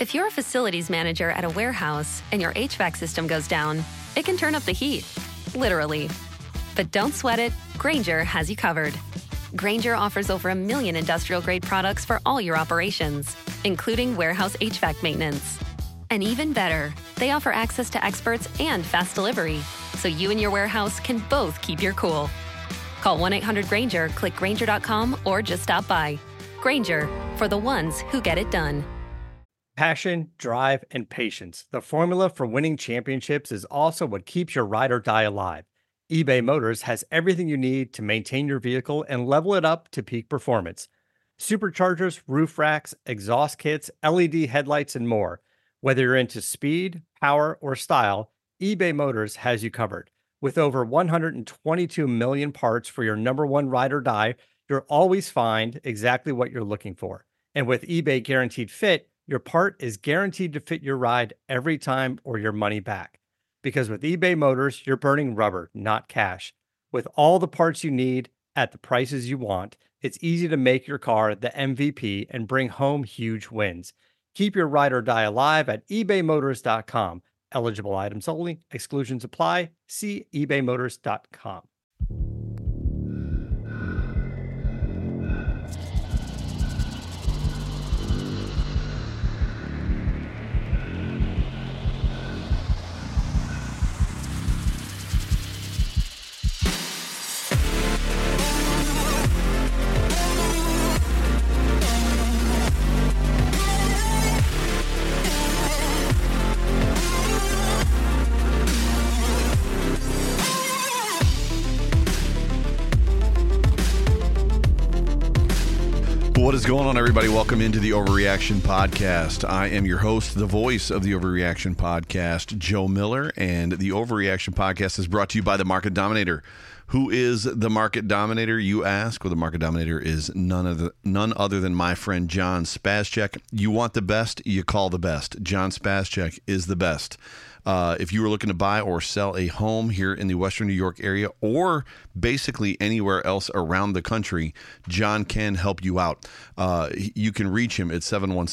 If you're a facilities manager at a warehouse and your HVAC system goes down, it can turn up the heat, literally. But don't sweat it, Grainger has you covered. Grainger offers over 1 million industrial-grade products for all your operations, including warehouse HVAC maintenance. And even better, they offer access to experts and fast delivery, so you and your warehouse can both keep your cool. Call 1-800-GRAINGER, click Grainger.com, or just stop by. Grainger, for the ones who get it done. Passion, drive, and patience. The formula for winning championships is also what keeps your ride or die alive. eBay Motors has everything you need to maintain your vehicle and level it up to peak performance. Superchargers, roof racks, exhaust kits, LED headlights, and more. Whether you're into speed, power, or style, eBay Motors has you covered. With over 122 million parts for your number one ride or die, you'll always find exactly what you're looking for. And with eBay Guaranteed Fit, your part is guaranteed to fit your ride every time or your money back. Because with eBay Motors, you're burning rubber, not cash. With all the parts you need at the prices you want, it's easy to make your car the MVP and bring home huge wins. Keep your ride or die alive at ebaymotors.com. Eligible items only. Exclusions apply. See ebaymotors.com. What is going on, everybody? Welcome into the Overreaction Podcast. I am your host, the voice of the Overreaction Podcast, Joe Miller, and the Overreaction Podcast is brought to you by the Market Dominator. Who is the Market Dominator, you ask? Well, the Market Dominator is none other than my friend John Spascheck. You want the best, you call the best. John Spascheck is the best. If you were looking to buy or sell a home here in the Western New York area or basically anywhere else around the country, John can help you out. You can reach him at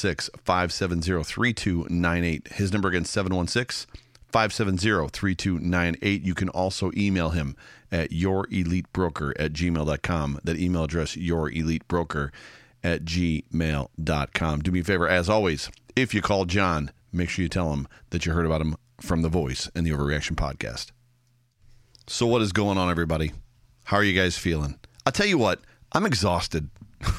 716-570-3298. His number again, 716-570-3298. You can also email him at yourelitebroker@gmail.com. That email address, yourelitebroker@gmail.com. Do me a favor, as always, if you call John, make sure you tell him that you heard about him from The Voice and the Overreaction Podcast. So what is going on, everybody? How are you guys feeling? I'll tell you what, I'm exhausted.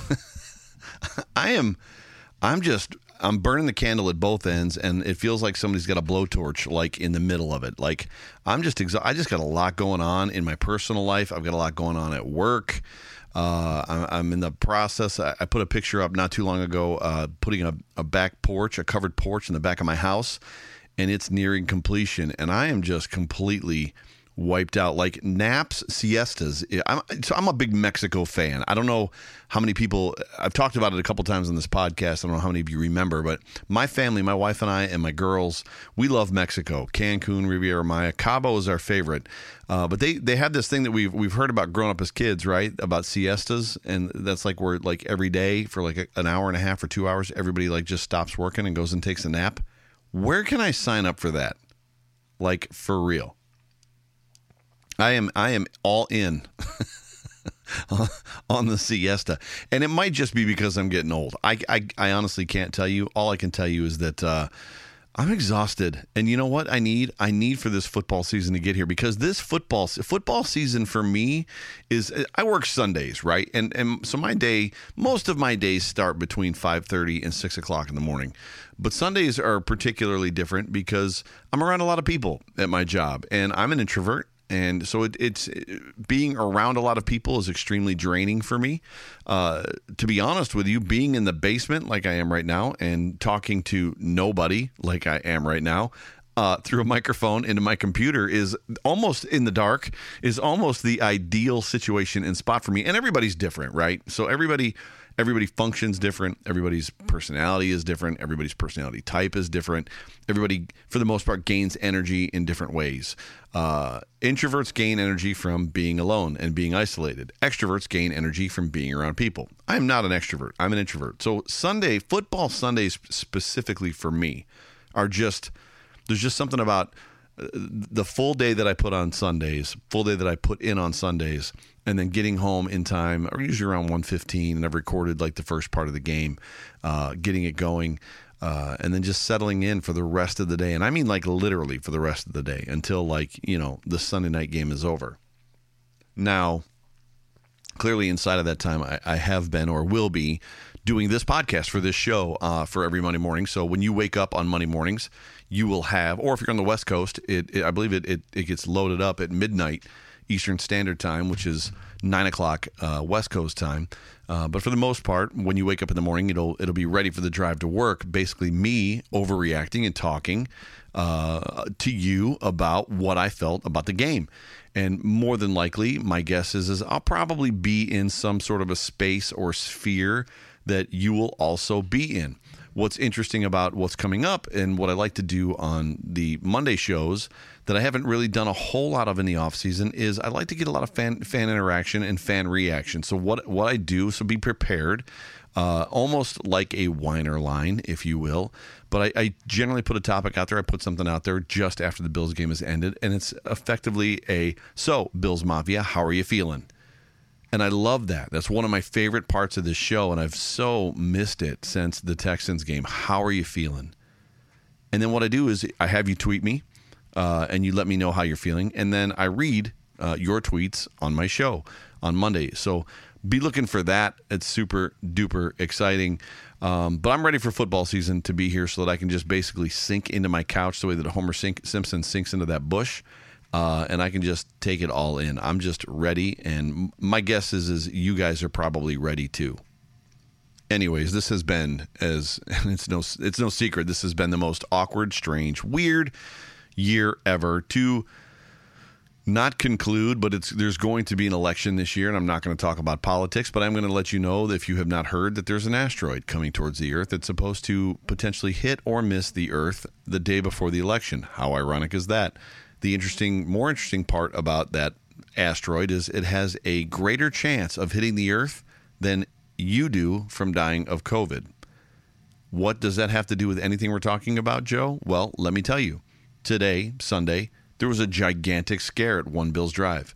I'm burning the candle at both ends, and it feels like somebody's got a blowtorch like in the middle of it. Like I just got a lot going on in my personal life. I've got a lot going on at work. I'm in the process. I put a picture up not too long ago, putting a back porch, a covered porch in the back of my house, and it's nearing completion. And I am just completely wiped out. Like naps, siestas. I'm a big Mexico fan. I don't know how many people, I've talked about it a couple times on this podcast. I don't know how many of you remember, but my family, my wife and I and my girls, we love Mexico. Cancun, Riviera Maya, Cabo is our favorite. But they have this thing that we've heard about growing up as kids, right? About siestas. And that's like where like every day for like an hour and a half or 2 hours, everybody like just stops working and goes and takes a nap. Where can I sign up for that? Like for real. I am all in on the siesta, and it might just be because I'm getting old. I honestly can't tell you. All I can tell you is that I'm exhausted, and you know what I need? I need for this football season to get here, because this football season for me is, I work Sundays, right? And so most of my days start between 5:30 and 6 o'clock in the morning. But Sundays are particularly different because I'm around a lot of people at my job, and I'm an introvert. And so it's being around a lot of people is extremely draining for me. To be honest with you, being in the basement like I am right now and talking to nobody like I am right now through a microphone into my computer is almost in the dark, is almost the ideal situation and spot for me. And everybody's different, right? So everybody everybody functions different. Everybody's personality is different. Everybody's personality type is different. Everybody, for the most part, gains energy in different ways. Introverts gain energy from being alone and being isolated. Extroverts gain energy from being around people. I'm not an extrovert. I'm an introvert. So football Sundays specifically for me are there's just something about the full day that I put on Sundays, full day that I put in on Sundays, and then getting home in time, or usually around 1:15, and I've recorded like the first part of the game, getting it going, and then just settling in for the rest of the day. And I mean like literally for the rest of the day until the Sunday night game is over. Now, clearly inside of that time, I have been or will be doing this podcast for this show for every Monday morning. So when you wake up on Monday mornings, you will have, or if you're on the West Coast, I believe it gets loaded up at midnight Eastern Standard Time, which is 9 o'clock West Coast time. But for the most part, when you wake up in the morning, it'll be ready for the drive to work. Basically, me overreacting and talking to you about what I felt about the game. And more than likely, my guess is I'll probably be in some sort of a space or sphere that you will also be in. What's interesting about what's coming up and what I like to do on the Monday shows that I haven't really done a whole lot of in the off season is I like to get a lot of fan interaction and fan reaction. So what I do, so be prepared, almost like a whiner line, if you will. But I generally put a topic out there. I put something out there just after the Bills game has ended, and it's effectively so Bills Mafia, how are you feeling? And I love that. That's one of my favorite parts of this show, and I've so missed it since the Texans game. How are you feeling? And then what I do is I have you tweet me, and you let me know how you're feeling, and then I read your tweets on my show on Monday. So be looking for that. It's super duper exciting. But I'm ready for football season to be here so that I can just basically sink into my couch the way that Homer Simpson sinks into that bush. And I can just take it all in. I'm just ready, and my guess is you guys are probably ready too. Anyways, this has been, it's no secret, this has been the most awkward, strange, weird year ever. To not conclude, but there's going to be an election this year, and I'm not going to talk about politics, but I'm going to let you know that if you have not heard that there's an asteroid coming towards the Earth that's supposed to potentially hit or miss the Earth the day before the election. How ironic is that? The more interesting part about that asteroid is it has a greater chance of hitting the Earth than you do from dying of COVID. What does that have to do with anything we're talking about, Joe? Well, let me tell you. Today, Sunday, there was a gigantic scare at One Bills Drive.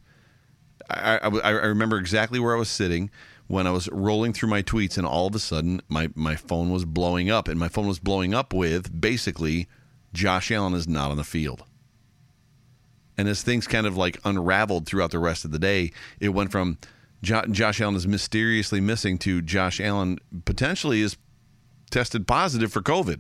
I remember exactly where I was sitting when I was rolling through my tweets, and all of a sudden, my phone was blowing up. And my phone was blowing up with, basically, Josh Allen is not on the field. And as things kind of unraveled throughout the rest of the day, it went from Josh Allen is mysteriously missing to Josh Allen potentially is tested positive for COVID.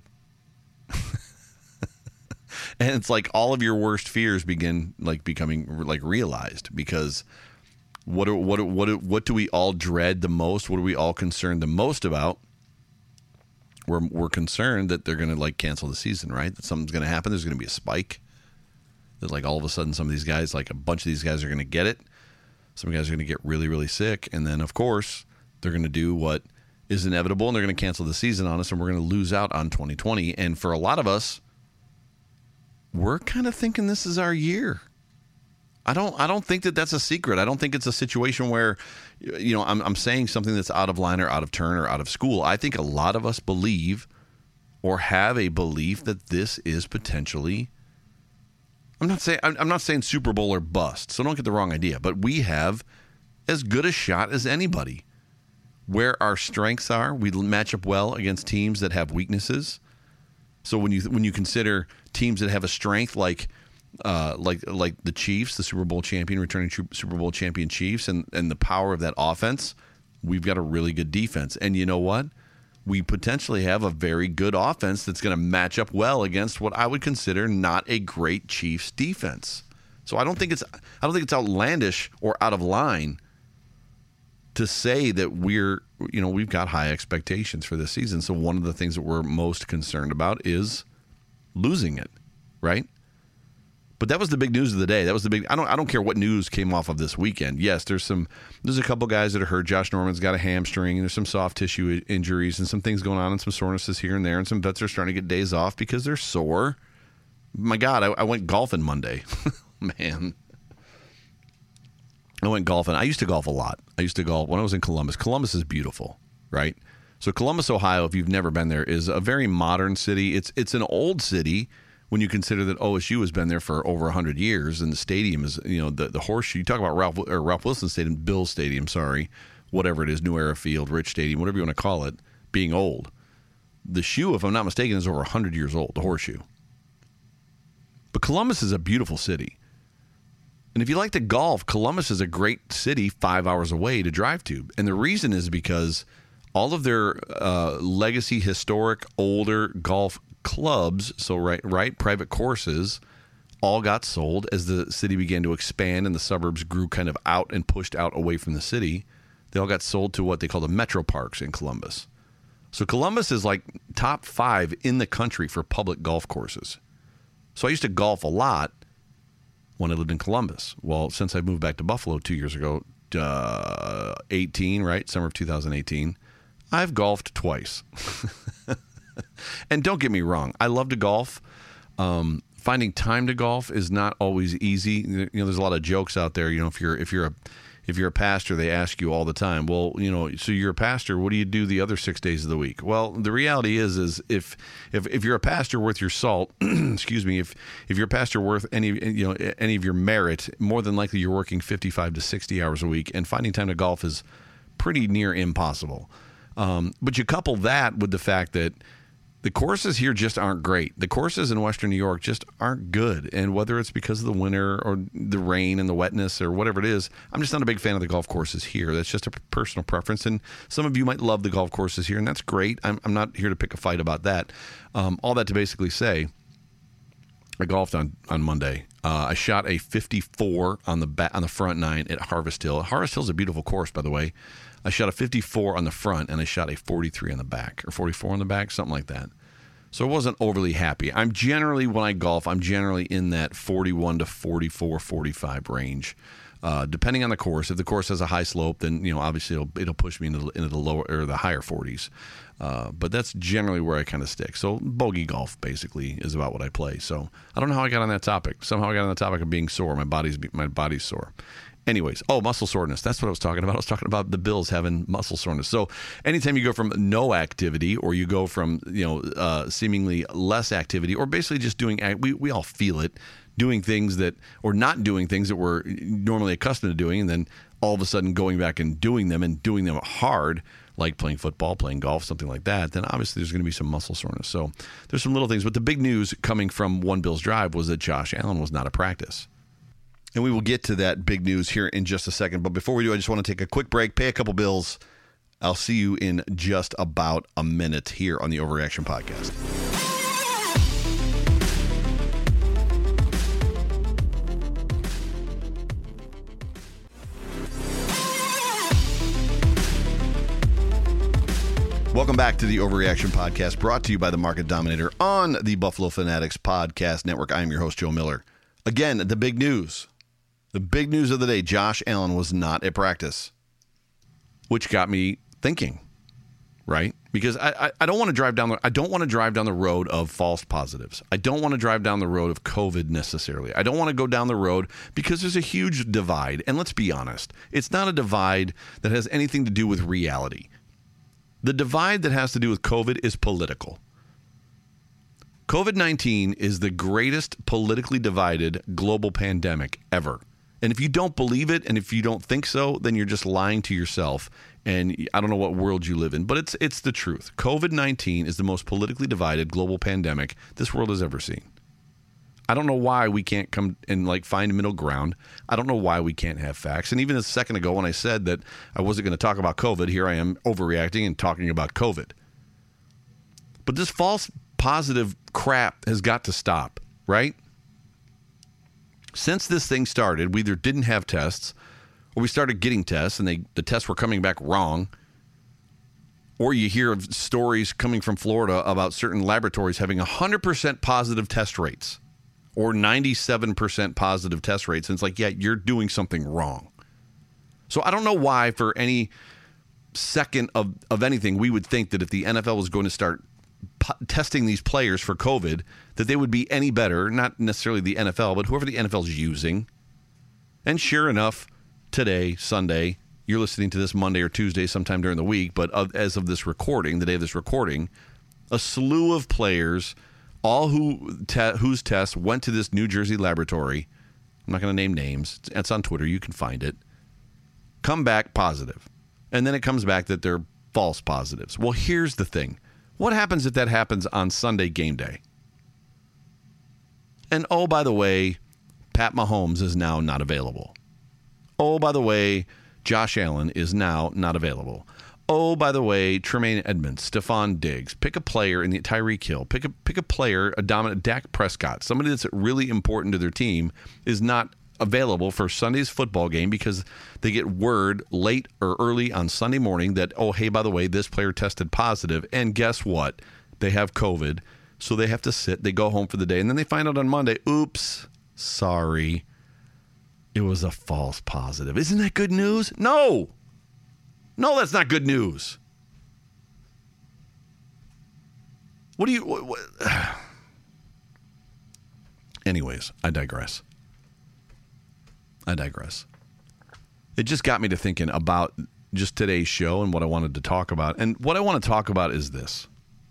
And it's like all of your worst fears begin becoming realized, because what do we all dread the most? What are we all concerned the most about? We're concerned that they're going to cancel the season, right? That something's going to happen. There's going to be a spike. That all of a sudden some of these guys, a bunch of these guys are going to get it. Some guys are going to get really, really sick. And then, of course, they're going to do what is inevitable, and they're going to cancel the season on us, and we're going to lose out on 2020. And for a lot of us, we're kind of thinking this is our year. I don't think that that's a secret. I don't think it's a situation where, I'm saying something that's out of line or out of turn or out of school. I think a lot of us believe or have a belief that this is potentially, I'm not saying Super Bowl or bust, so don't get the wrong idea, but we have as good a shot as anybody. Where our strengths are, we match up well against teams that have weaknesses. So when you consider teams that have a strength like the Chiefs, the Super Bowl champion, returning Super Bowl champion Chiefs, and the power of that offense, we've got a really good defense. And you know what? We potentially have a very good offense that's going to match up well against what I would consider not a great Chiefs defense. So I don't think it's outlandish or out of line to say that we've got high expectations for this season. So one of the things that we're most concerned about is losing it, right? But that was the big news of the day. That was the big. I don't care what news came off of this weekend. Yes, there's a couple guys that are hurt. Josh Norman's got a hamstring, and there's some soft tissue injuries and some things going on, and some sorenesses here and there, and some vets are starting to get days off because they're sore. My God, I went golfing Monday. Man. I went golfing. I used to golf a lot. I used to golf when I was in Columbus. Columbus is beautiful, right? So Columbus, Ohio, if you've never been there, is a very modern city. It's an old city when you consider that OSU has been there for over 100 years, and the stadium is, the Horseshoe. You talk about Ralph Wilson Stadium, Bill Stadium, whatever it is, New Era Field, Rich Stadium, whatever you want to call it, being old. The shoe, if I'm not mistaken, is over 100 years old, the Horseshoe. But Columbus is a beautiful city. And if you like to golf, Columbus is a great city 5 hours away to drive to. And the reason is because all of their legacy, historic, older golf clubs, so right, private courses, all got sold as the city began to expand and the suburbs grew kind of out and pushed out away from the city. They all got sold to what they call the metro parks in Columbus. So Columbus is like top 5 in the country for public golf courses. So I used to golf a lot when I lived in Columbus. Well, since I moved back to Buffalo 2 years ago, 18, right? Summer of 2018, I've golfed twice. And don't get me wrong, I love to golf. Finding time to golf is not always easy. There's a lot of jokes out there. If you're a pastor, they ask you all the time, well, so you're a pastor, what do you do the other 6 days of the week? Well, the reality is if you're a pastor worth your salt, excuse me, if you're a pastor worth any of your merit, more than likely you're working 55 to 60 hours a week, and finding time to golf is pretty near impossible. But you couple that with the fact that the courses here just aren't great. The courses in Western New York just aren't good. And whether it's because of the winter or the rain and the wetness or whatever it is, I'm just not a big fan of the golf courses here. That's just a personal preference. And some of you might love the golf courses here, and that's great. I'm not here to pick a fight about that. All that to basically say, I golfed on Monday. I shot a 54 on the front 9 at Harvest Hill. Harvest Hill is a beautiful course, by the way. I shot a 54 on the front, and I shot a 43 on the back, or 44 on the back, something like that. So I wasn't overly happy. When I golf, I'm generally in that 41 to 44, 45 range, depending on the course. If the course has a high slope, then obviously it'll push me into the lower or the higher 40s. But that's generally where I kind of stick. So bogey golf basically is about what I play. So I don't know how I got on that topic. Somehow I got on the topic of being sore. My body's sore. Anyways, muscle soreness. That's what I was talking about. I was talking about the Bills having muscle soreness. So anytime you go from no activity or you go from, seemingly less activity or basically just doing, we all feel it, doing things that, or not doing things that we're normally accustomed to doing, and then all of a sudden going back and doing them hard, like playing football, playing golf, something like that, then obviously there's going to be some muscle soreness. So there's some little things. But the big news coming from One Bills Drive was that Josh Allen was not at practice. And we will get to that big news here in just a second. But before we do, I just want to take a quick break, pay a couple bills. I'll see you in just about a minute here on the Overreaction Podcast. Welcome back to the Overreaction Podcast, brought to you by the Market Dominator on the Buffalo Fanatics Podcast Network. I am your host, Joe Miller. Again, the big news. The big news of the day, Josh Allen was not at practice, which got me thinking, right? Because I don't want to drive down the road of false positives. I don't want to drive down the road of COVID necessarily. I don't want to go down the road because there's a huge divide. And let's be honest, it's not a divide that has anything to do with reality. The divide that has to do with COVID is political. COVID-19 is the greatest politically divided global pandemic ever. And if you don't believe it, and if you don't think so, then you're just lying to yourself. And I don't know what world you live in, but it's the truth. COVID-19 is the most politically divided global pandemic this world has ever seen. I don't know why we can't come and find a middle ground. I don't know why we can't have facts. And even a second ago when I said that I wasn't going to talk about COVID, here I am overreacting and talking about COVID. But this false positive crap has got to stop, right? Since this thing started, we either didn't have tests, or we started getting tests, and the tests were coming back wrong. Or you hear of stories coming from Florida about certain laboratories having 100% positive test rates. or 97% positive test rates. And it's like, yeah, you're doing something wrong. So I don't know why for any second of anything, we would think that if the NFL was going to start testing these players for COVID, that they would be any better, not necessarily the NFL, but whoever the NFL is using. And sure enough, today, Sunday, you're listening to this Monday or Tuesday sometime during the week, but as of this recording, the day of this recording, a slew of players, all whose tests went to this New Jersey laboratory, I'm not going to name names, it's on Twitter, you can find it, come back positive. And then it comes back that they're false positives. Well, here's the thing. What happens if that happens on Sunday game day? And oh, by the way, Pat Mahomes is now not available. Oh, by the way, Josh Allen is now not available. Oh, by the way, Tremaine Edmonds, Stephon Diggs, pick a player in the Tyreek Hill, pick a player, a dominant Dak Prescott, somebody that's really important to their team is not available for Sunday's football game because they get word late or early on Sunday morning that, oh, hey, by the way, this player tested positive, and guess what? They have COVID, so they have to sit, they go home for the day, and then they find out on Monday, oops, sorry, it was a false positive. Isn't that good news? No, that's not good news. What do you... Anyways, I digress. It just got me to thinking about just today's show and what I wanted to talk about. And what I want to talk about is this.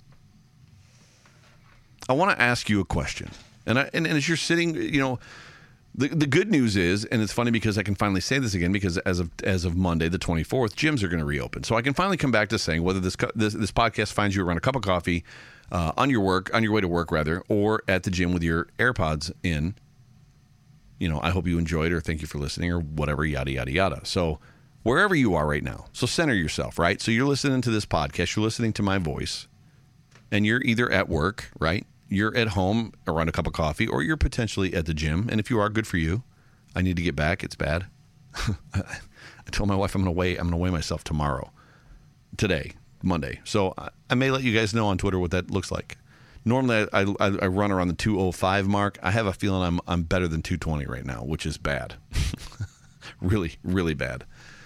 I want to ask you a question. And as you're sitting, the good news is, and it's funny because I can finally say this again, because as of Monday, the 24th, gyms are going to reopen. So I can finally come back to saying whether this podcast finds you around a cup of coffee, on your way to work rather, or at the gym with your AirPods in. I hope you enjoyed, or thank you for listening, or whatever, yada, yada, yada. So wherever you are right now, so center yourself, right? So you're listening to this podcast, you're listening to my voice, and you're either at work, right? You're at home around a cup of coffee, or you're potentially at the gym. And if you are, good for you. I need to get back. It's bad. I told my wife I'm going to weigh myself today, Monday. So I may let you guys know on Twitter what that looks like. Normally, I run around the 205 mark. I have a feeling I'm better than 220 right now, which is bad. Really, really bad.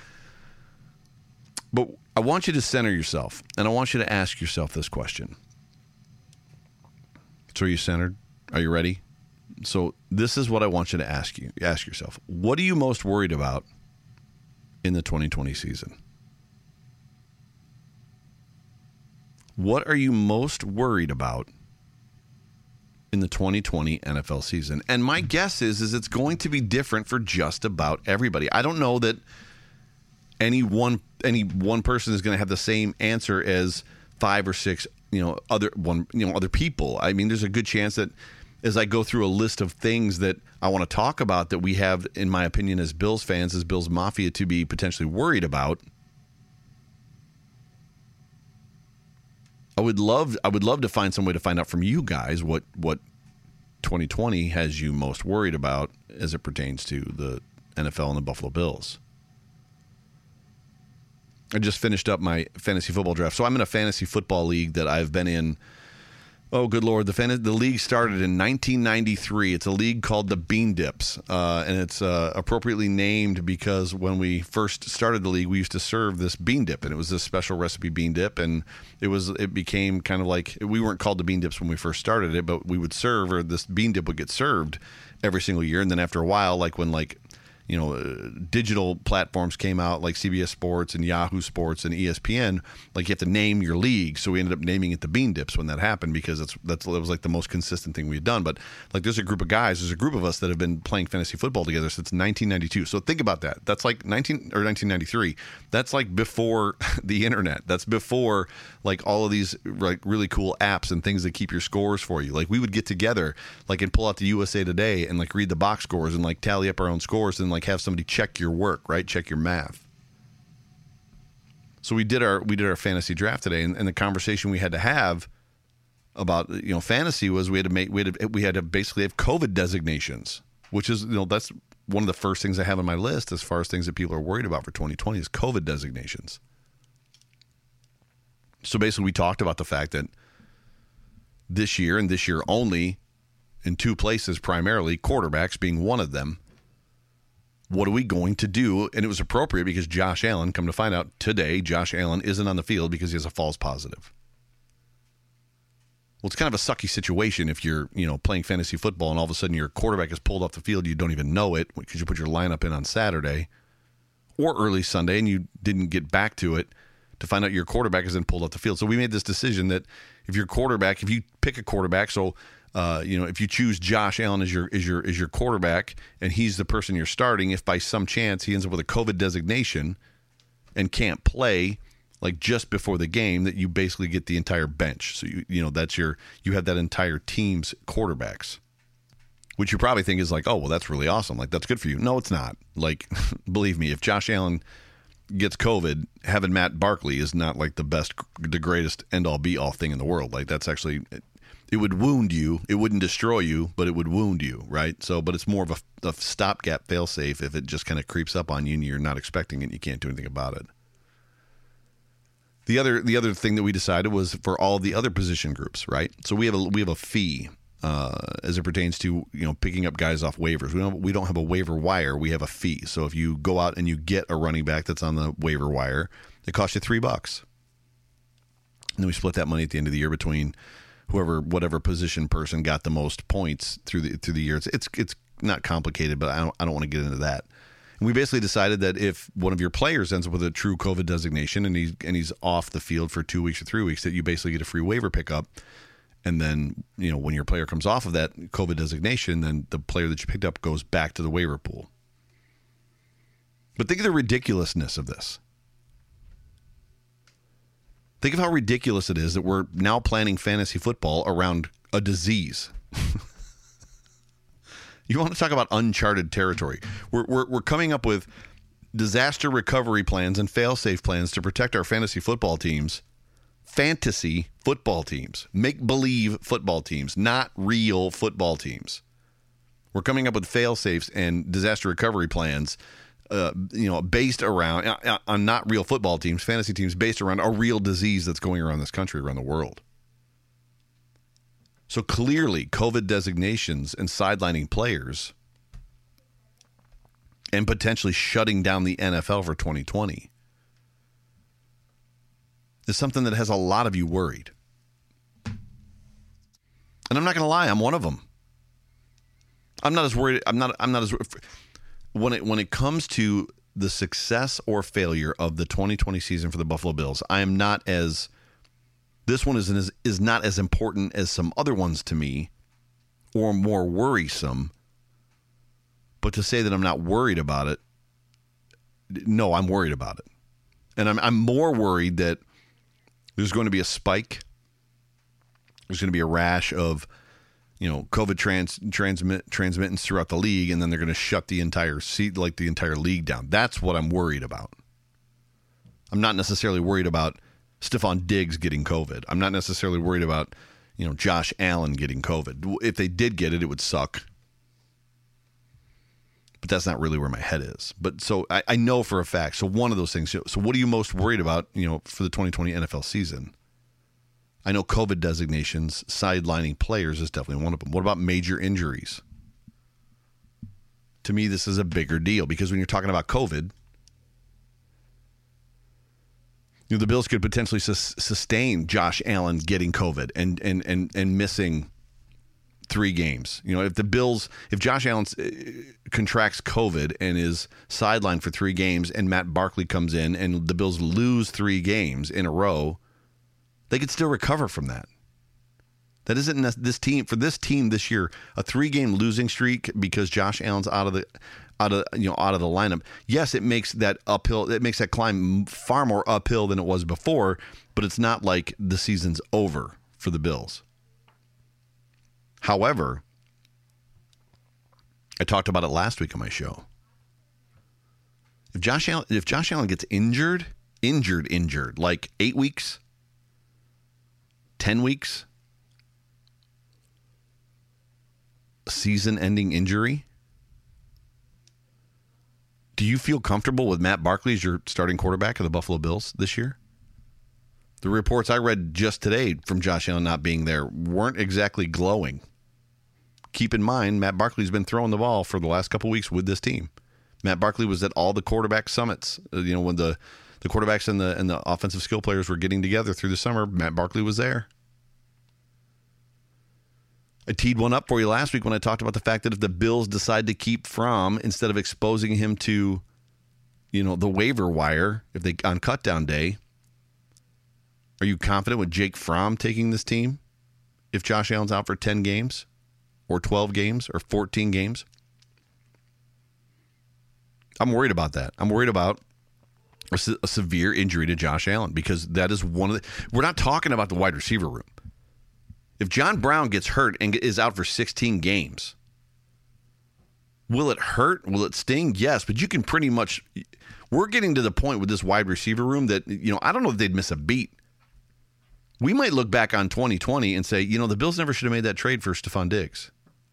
But I want you to center yourself, and I want you to ask yourself this question. So are you centered? Are you ready? So this is what I want you to ask yourself. What are you most worried about in the 2020 season? What are you most worried about in the 2020 NFL season? And my guess is it's going to be different for just about everybody. I don't know that any one person is going to have the same answer as 5 or 6 other people. I mean, there's a good chance that as I go through a list of things that I want to talk about that we have, in my opinion, as Bills fans, as Bills Mafia, to be potentially worried about, I would love to find some way to find out from you guys what 2020 has you most worried about as it pertains to the NFL and the Buffalo Bills. I just finished up my fantasy football draft. So I'm in a fantasy football league that I've been in. Oh, good Lord. The league started in 1993. It's a league called the Bean Dips, and it's appropriately named because when we first started the league, we used to serve this bean dip, and it was this special recipe bean dip, and it became kind of like, we weren't called the Bean Dips when we first started it, but we would serve, or this bean dip would get served every single year, and then after a while, like when digital platforms came out like CBS Sports and Yahoo Sports and ESPN, like you have to name your league. So we ended up naming it the Bean Dips when that happened, because it was like the most consistent thing we had done. But like there's a group of us that have been playing fantasy football together since 1992. So think about that. That's like 1993. That's like before the internet. That's before like all of these like really cool apps and things that keep your scores for you. Like we would get together like and pull out the USA Today and like read the box scores and like tally up our own scores and like have somebody check your work, right? Check your math. So we did our fantasy draft today, and the conversation we had to have about fantasy was we had to basically have COVID designations, which is that's one of the first things I have on my list as far as things that people are worried about for 2020 is COVID designations. So basically we talked about the fact that this year and this year only, in two places primarily, quarterbacks being one of them. What are we going to do? And it was appropriate because Josh Allen, come to find out today, Josh Allen isn't on the field because he has a false positive. Well, it's kind of a sucky situation if you're, playing fantasy football and all of a sudden your quarterback is pulled off the field. You don't even know it because you put your lineup in on Saturday or early Sunday and you didn't get back to it to find out your quarterback is then pulled off the field. So we made this decision that if you pick a quarterback, if you choose Josh Allen as your quarterback and he's the person you're starting, if by some chance he ends up with a COVID designation and can't play like just before the game, that you basically get the entire bench. So you have that entire team's quarterbacks, which you probably think is like, oh, well, that's really awesome. Like, that's good for you. No, it's not. Like, believe me, if Josh Allen gets COVID, having Matt Barkley is not like the greatest end-all be-all thing in the world. Like, that's actually, it would wound you. It wouldn't destroy you, but it would wound you, right? So, but it's more of a stopgap fail-safe if it just kind of creeps up on you and you're not expecting it and you can't do anything about it. The other thing that we decided was for all the other position groups, right? So we have a fee as it pertains to picking up guys off waivers. We don't have a waiver wire. We have a fee. So if you go out and you get a running back that's on the waiver wire, it costs you $3. And then we split that money at the end of the year between whatever position person got the most points through the year. It's not complicated, but I don't want to get into that. And we basically decided that if one of your players ends up with a true COVID designation and he's off the field for 2 weeks or 3 weeks, that you basically get a free waiver pickup. And then, when your player comes off of that COVID designation, then the player that you picked up goes back to the waiver pool. But think of the ridiculousness of this. Think of how ridiculous it is that we're now planning fantasy football around a disease. You want to talk about uncharted territory. We're coming up with disaster recovery plans and fail-safe plans to protect our fantasy football teams. Fantasy football teams, make-believe football teams, not real football teams. We're coming up with fail-safes and disaster recovery plans, based around on not real football teams, fantasy teams based around a real disease that's going around this country, around the world. So clearly, COVID designations and sidelining players and potentially shutting down the NFL for 2020 is something that has a lot of you worried. And I'm not going to lie, I'm one of them. I'm not as worried. I'm not as when it comes to the success or failure of the 2020 season for the Buffalo Bills. I am not as This one is not as important as some other ones to me, or more worrisome. But to say that I'm not worried about it, no, I'm worried about it. And I'm more worried that there's going to be a spike. There's going to be a rash of, COVID transmittance throughout the league, and then they're going to shut the entire league down. That's what I'm worried about. I'm not necessarily worried about Stephon Diggs getting COVID. I'm not necessarily worried about, Josh Allen getting COVID. If they did get it, it would suck. But that's not really where my head is. But so I know for a fact. So one of those things. So what are you most worried about, for the 2020 NFL season? I know COVID designations, sidelining players is definitely one of them. What about major injuries? To me, this is a bigger deal because when you're talking about COVID, the Bills could potentially sustain Josh Allen getting COVID and missing 3 games. If Josh Allen contracts COVID and is sidelined for 3 games and Matt Barkley comes in and the Bills lose 3 games in a row, they could still recover from that. That isn't this team this year, a 3-game losing streak because Josh Allen's out of the lineup. Yes, it makes that climb far more uphill than it was before, but it's not like the season's over for the Bills. However, I talked about it last week on my show. If Josh Allen gets injured, like 8 weeks, 10 weeks, season-ending injury, do you feel comfortable with Matt Barkley as your starting quarterback of the Buffalo Bills this year? The reports I read just today from Josh Allen not being there weren't exactly glowing. keep in mind, Matt Barkley's been throwing the ball for the last couple weeks with this team. Matt Barkley was at all the quarterback summits. When the quarterbacks and the offensive skill players were getting together through the summer, Matt Barkley was there. I teed one up for you last week when I talked about the fact that if the Bills decide to keep Fromm instead of exposing him to, the waiver wire, if they on cutdown day, are you confident with Jake Fromm taking this team if Josh Allen's out for 10 games or 12 games or 14 games? I'm worried about that. I'm worried about a severe injury to Josh Allen because that is one of the... We're not talking about the wide receiver room. If John Brown gets hurt and is out for 16 games, will it hurt? Will it sting? Yes, but you can pretty much... We're getting to the point with this wide receiver room that, I don't know if they'd miss a beat. We might look back on 2020 and say, the Bills never should have made that trade for Stephon Diggs.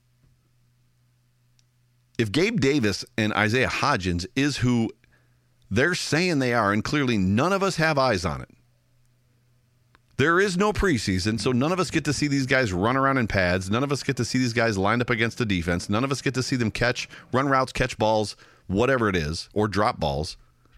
If Gabe Davis and Isaiah Hodgins is who they're saying they are, and clearly none of us have eyes on it, there is no preseason, so none of us get to see these guys run around in pads. None of us get to see these guys lined up against the defense. None of us get to see them run routes, catch balls, whatever it is, or drop balls.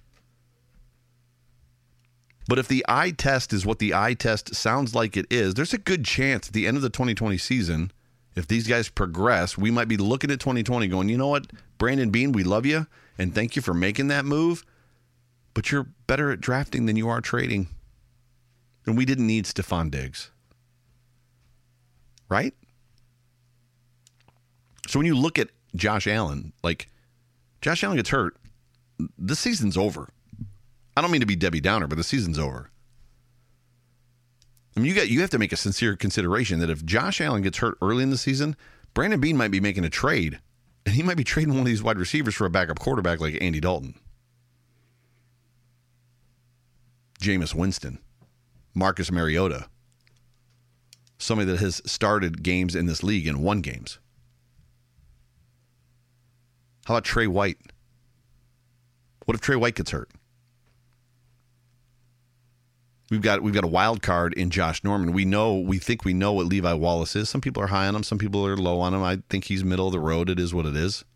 But if the eye test is what the eye test sounds like it is, there's a good chance at the end of the 2020 season, if these guys progress, we might be looking at 2020 going, you know what, Brandon Beane, we love you, and thank you for making that move, but you're better at drafting than you are trading. And we didn't need Stephon Diggs. Right? So when you look at Josh Allen, Josh Allen gets hurt, the season's over. I don't mean to be Debbie Downer, but the season's over. I mean, you have to make a sincere consideration that if Josh Allen gets hurt early in the season, Brandon Beane might be making a trade, and he might be trading one of these wide receivers for a backup quarterback like Andy Dalton, Jameis Winston, Marcus Mariota, somebody that has started games in this league and won games. How about Trey White? What if Trey White gets hurt? We've got a wild card in Josh Norman. We think we know what Levi Wallace is. Some people are high on him. Some people are low on him. I think he's middle of the road. It is what it is.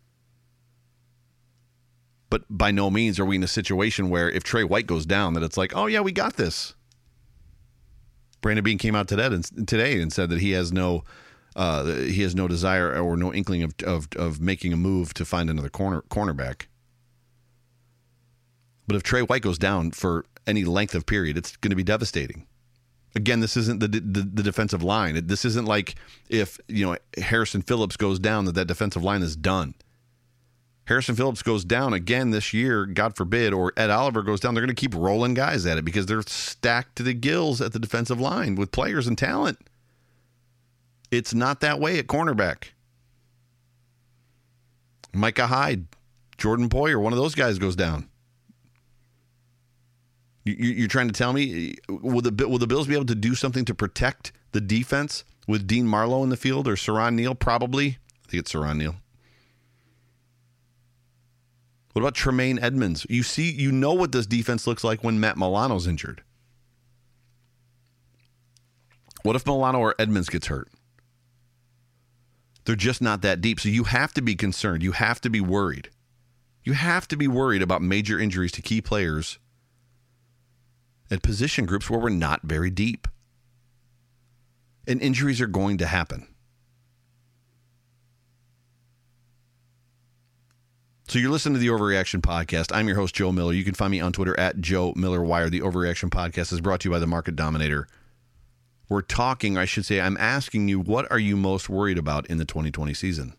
But by no means are we in a situation where if Trey White goes down, that it's like, oh yeah, we got this. Brandon Beane came out today and said that he has no desire or no inkling of making a move to find another cornerback. But if Trey White goes down for any length of period, it's going to be devastating. Again, this isn't the defensive line. This isn't like if Harrison Phillips goes down that defensive line is done. Harrison Phillips goes down again this year, God forbid, or Ed Oliver goes down, they're going to keep rolling guys at it because they're stacked to the gills at the defensive line with players and talent. It's not that way at cornerback. Micah Hyde, Jordan Poyer, one of those guys goes down. You're trying to tell me, will the Bills be able to do something to protect the defense with Dean Marlowe in the field or Saron Neal? Probably. I think it's Saron Neal. What about Tremaine Edmonds? You know what this defense looks like when Matt Milano's injured. What if Milano or Edmonds gets hurt? They're just not that deep. So you have to be concerned. You have to be worried. You have to be worried about major injuries to key players at position groups where we're not very deep. And injuries are going to happen. So you're listening to the Overreaction Podcast. I'm your host, Joe Miller. You can find me on Twitter at Joe Miller Wire. The Overreaction Podcast is brought to you by the Market Dominator. We're talking, I should say, I'm asking you, what are you most worried about in the 2020 season?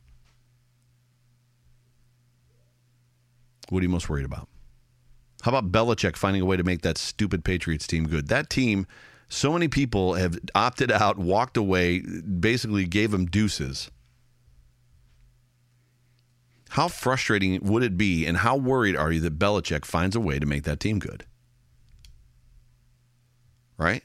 What are you most worried about? How about Belichick finding a way to make that stupid Patriots team good? That team, so many people have opted out, walked away, basically gave them deuces. How frustrating would it be, and how worried are you that Belichick finds a way to make that team good? Right?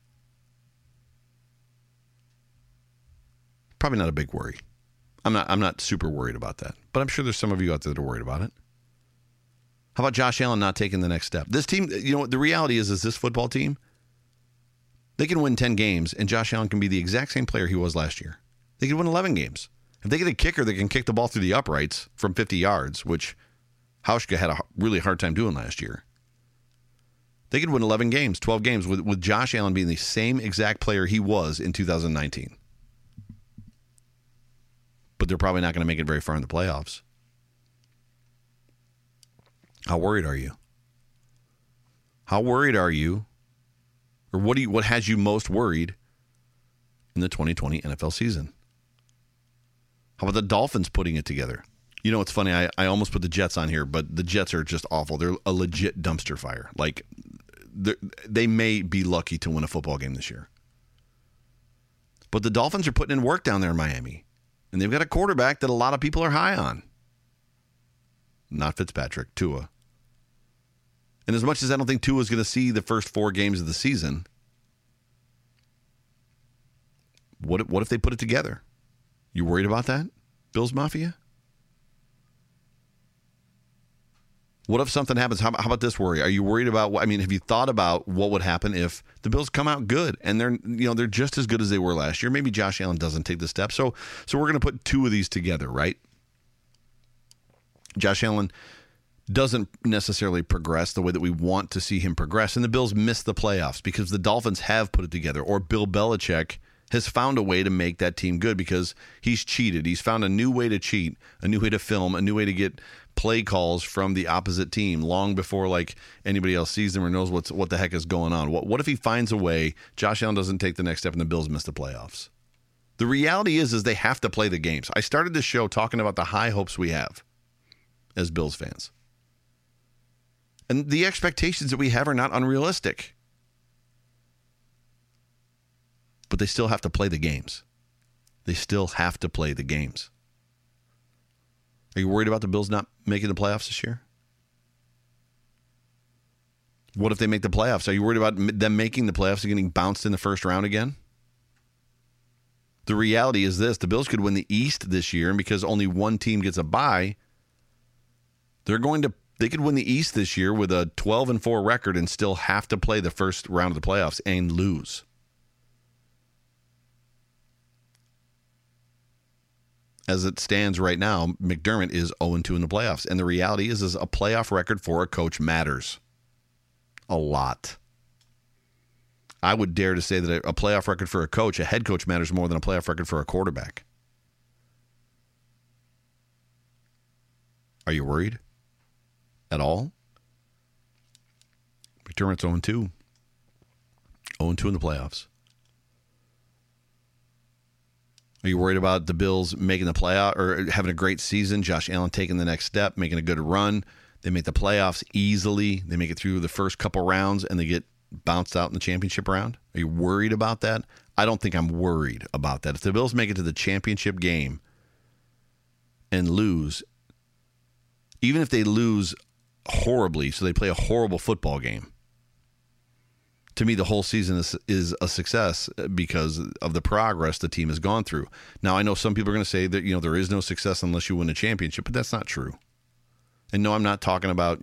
Probably not a big worry. I'm not super worried about that, but I'm sure there's some of you out there that are worried about it. How about Josh Allen not taking the next step? This team, the reality is this football team, they can win 10 games, and Josh Allen can be the exact same player he was last year. They can win 11 games. If they get a kicker that can kick the ball through the uprights from 50 yards, which Hauschka had a really hard time doing last year, they could win 11 games, 12 games with Josh Allen being the same exact player he was in 2019. But they're probably not going to make it very far in the playoffs. How worried are you? How worried are you? Or what has you most worried in the 2020 NFL season? How about the Dolphins putting it together? You know, it's funny. I almost put the Jets on here, but the Jets are just awful. They're a legit dumpster fire. Like, they may be lucky to win a football game this year. But the Dolphins are putting in work down there in Miami. And they've got a quarterback that a lot of people are high on. Not Fitzpatrick, Tua. And as much as I don't think Tua is going to see the first 4 games of the season, what if they put it together? You worried about that, Bills Mafia? What if something happens? How about this worry? Are you worried about have you thought about what would happen if the Bills come out good and they're just as good as they were last year? Maybe Josh Allen doesn't take the step. So we're going to put 2 of these together, right? Josh Allen doesn't necessarily progress the way that we want to see him progress, and the Bills miss the playoffs because the Dolphins have put it together, or Bill Belichick has found a way to make that team good because he's cheated. He's found a new way to cheat, a new way to film, a new way to get play calls from the opposite team long before anybody else sees them or knows what the heck is going on. What if he finds a way, Josh Allen doesn't take the next step and the Bills miss the playoffs? The reality is they have to play the games. I started this show talking about the high hopes we have as Bills fans. And the expectations that we have are not unrealistic. But they still have to play the games. They still have to play the games. Are you worried about the Bills not making the playoffs this year? What if they make the playoffs? Are you worried about them making the playoffs and getting bounced in the first round again? The reality is this. The Bills could win the East this year, and because only one team gets a bye, they could win the East this year with a 12-4 record and still have to play the first round of the playoffs and lose. As it stands right now, McDermott is 0-2 in the playoffs. And the reality is a playoff record for a coach matters a lot. I would dare to say that a playoff record for a coach, a head coach, matters more than a playoff record for a quarterback. Are you worried at all? McDermott's 0-2. 0-2 in the playoffs. Are you worried about the Bills making the playoff or having a great season? Josh Allen taking the next step, making a good run. They make the playoffs easily. They make it through the first couple rounds, and they get bounced out in the championship round. Are you worried about that? I don't think I'm worried about that. If the Bills make it to the championship game and lose, even if they lose horribly, so they play a horrible football game, to me, the whole season is a success because of the progress the team has gone through. Now, I know some people are going to say that, there is no success unless you win a championship, but that's not true. And no, I'm not talking about,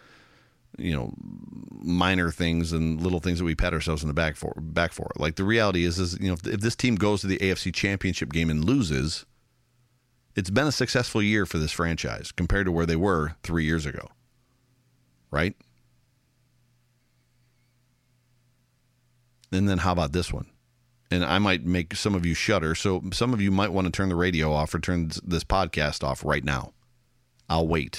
minor things and little things that we pat ourselves in the back for. Like, the reality is if this team goes to the AFC Championship game and loses, it's been a successful year for this franchise compared to where they were 3 years ago. Right? And then how about this one? And I might make some of you shudder, so some of you might want to turn the radio off or turn this podcast off right now. I'll wait.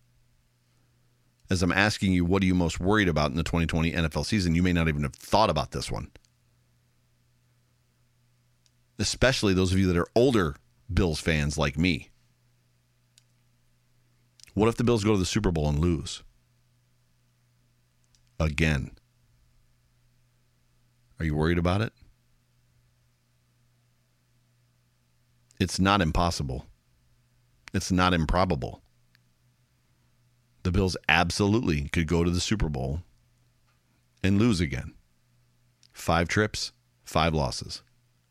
As I'm asking you, what are you most worried about in the 2020 NFL season? You may not even have thought about this one. Especially those of you that are older Bills fans like me. What if the Bills go to the Super Bowl and lose? Again. Are you worried about it? It's not impossible. It's not improbable. The Bills absolutely could go to the Super Bowl and lose again. 5 trips, 5 losses.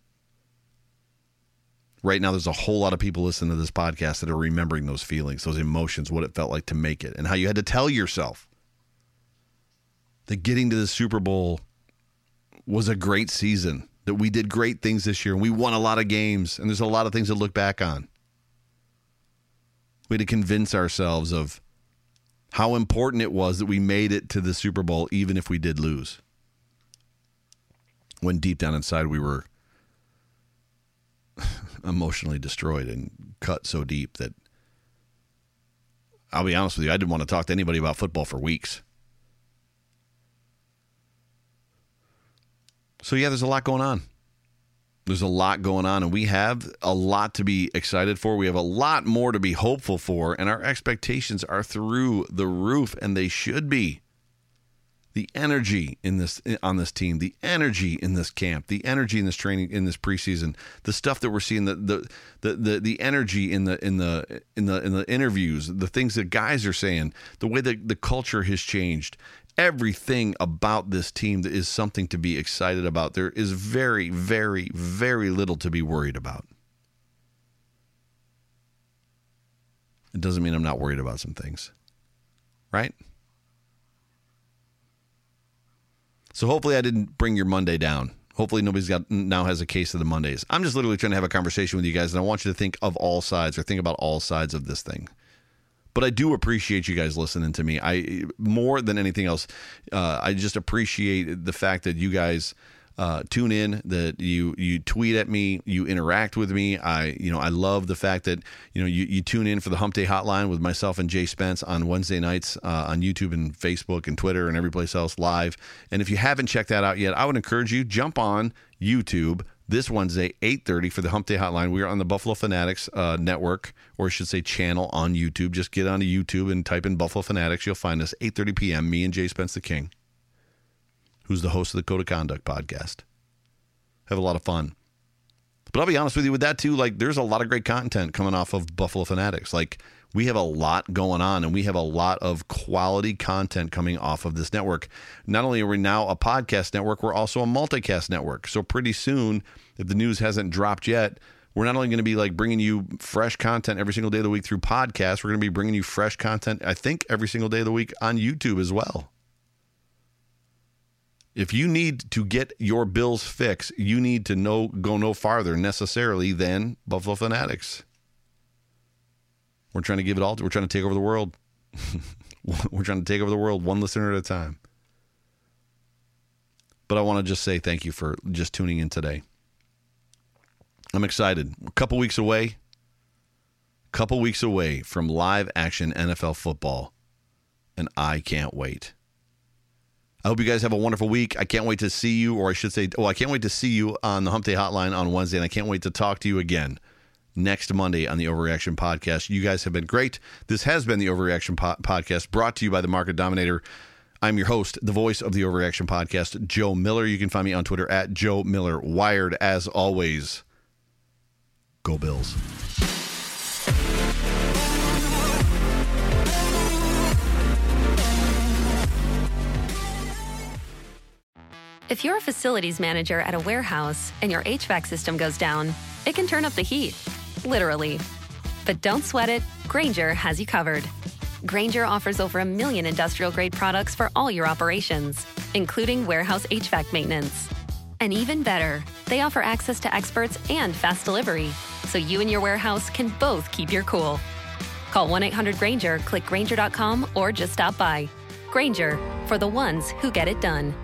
Right now, there's a whole lot of people listening to this podcast that are remembering those feelings, those emotions, what it felt like to make it, and how you had to tell yourself that getting to the Super Bowl was a great season, that we did great things this year, and we won a lot of games, and there's a lot of things to look back on. We had to convince ourselves of how important it was that we made it to the Super Bowl, even if we did lose. When deep down inside we were emotionally destroyed and cut so deep that, I'll be honest with you, I didn't want to talk to anybody about football for weeks. So yeah, there's a lot going on. There's a lot going on, and we have a lot to be excited for. We have a lot more to be hopeful for, and our expectations are through the roof, and they should be. The energy on this team, the energy in this camp, the energy in this training, in this preseason, the stuff that we're seeing, the energy in the interviews, the things that guys are saying, the way that the culture has changed. Everything about this team is something to be excited about. There is very, very, very little to be worried about. It doesn't mean I'm not worried about some things, right? So hopefully I didn't bring your Monday down. Hopefully nobody's now has a case of the Mondays. I'm just literally trying to have a conversation with you guys, and I want you to think of all sides, or think about all sides of this thing. But I do appreciate you guys listening to me. I more than anything else, I just appreciate the fact that you guys tune in, that you tweet at me, you interact with me. I love the fact that you tune in for the Hump Day Hotline with myself and Jay Spence on Wednesday nights on YouTube and Facebook and Twitter and every place else live. And if you haven't checked that out yet, I would encourage you, jump on YouTube this Wednesday, 8:30 for the Hump Day Hotline. We are on the Buffalo Fanatics network, or I should say channel on YouTube. Just get onto YouTube and type in Buffalo Fanatics. You'll find us, 8:30 p.m., me and Jay Spence the King, who's the host of the Code of Conduct podcast. Have a lot of fun. But I'll be honest with you with that too, like there's a lot of great content coming off of Buffalo Fanatics. Like we have a lot going on, and we have a lot of quality content coming off of this network. Not only are we now a podcast network, we're also a multicast network. So pretty soon, if the news hasn't dropped yet, we're not only going to be like bringing you fresh content every single day of the week through podcasts, we're going to be bringing you fresh content, I think, every single day of the week on YouTube as well. If you need to get your Bills fix, you need to go no farther necessarily than Buffalo Fanatics. We're trying to give it all. We're trying to take over the world. We're trying to take over the world one listener at a time. But I want to just say thank you for just tuning in today. I'm excited. We're a couple weeks away from live action NFL football, and I can't wait. I hope you guys have a wonderful week. I can't wait to see you, or I should say, I can't wait to see you on the Hump Day Hotline on Wednesday, and I can't wait to talk to you again next Monday on the Overreaction Podcast. You guys have been great. This has been the Overreaction Podcast, brought to you by the Market Dominator. I'm your host, the voice of the Overreaction Podcast, Joe Miller. You can find me on Twitter at Joe Miller Wired. As always, go Bills. If you're a facilities manager at a warehouse and your HVAC system goes down, it can turn up the heat, literally. But don't sweat it, Grainger has you covered. Grainger offers over 1 million industrial-grade products for all your operations, including warehouse HVAC maintenance. And even better, they offer access to experts and fast delivery, so you and your warehouse can both keep your cool. Call 1-800-GRAINGER, click Grainger.com, or just stop by. Grainger, for the ones who get it done.